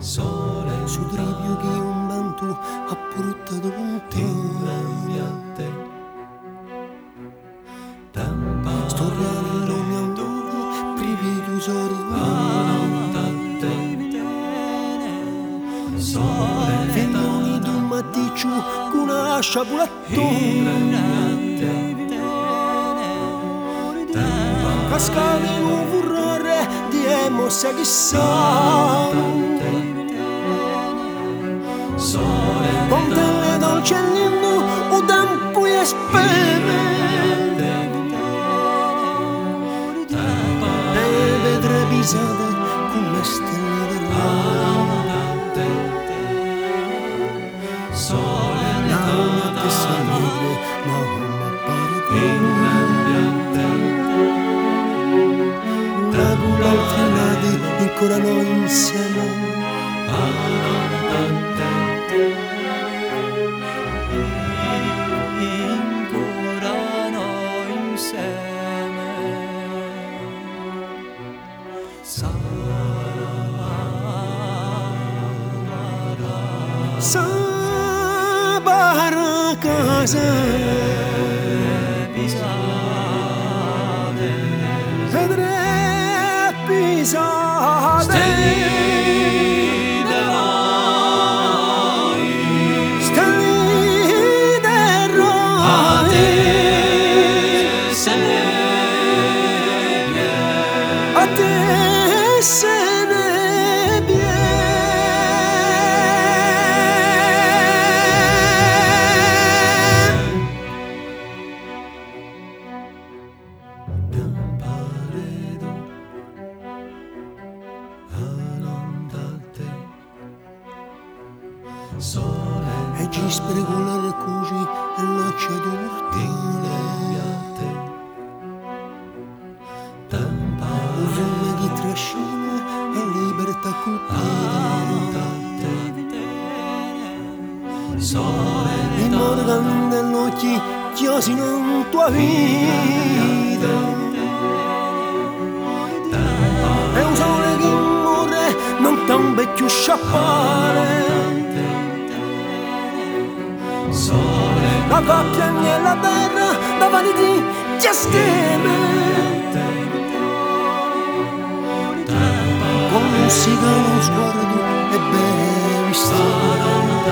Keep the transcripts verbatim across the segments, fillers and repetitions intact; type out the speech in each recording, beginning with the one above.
su trivio che un bantu ha portato lontano. Storia dell'uomo amore, privi di usare Figlioli d'un maticcio con una sciapulattone, cascate in un furore di emossa chissà, con delle dolci e lindo o tempo e speme, e vedre pisate come stelle del mare. Nauma che salire, Nauma parete, una gula alternati, ancora noi insieme. Sabara casa pisate, vedre pisate, stelle d'eroi, stelle d'eroi, a te se ne viene, a te se ne viene. E ci spreco le recuci e l'acciato mortale, un fiume che trascina e libertà colpita, in modo che l'occhi chiosino in tua vita, è un sole che muore non t'ha un vecchio sciappare, la coppia nella terra davanti di ciascheme, con un sigaro sguardo e bevi strada,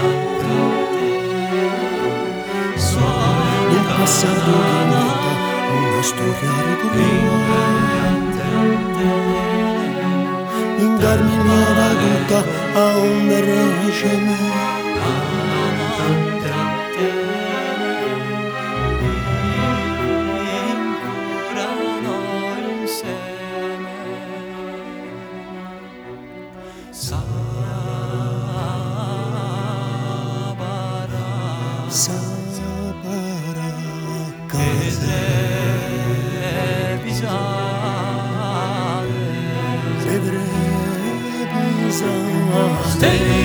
nel passato che nota una storia ritornata, in carmine tutta a un regime. Sabara casa pisate, vedre pisate.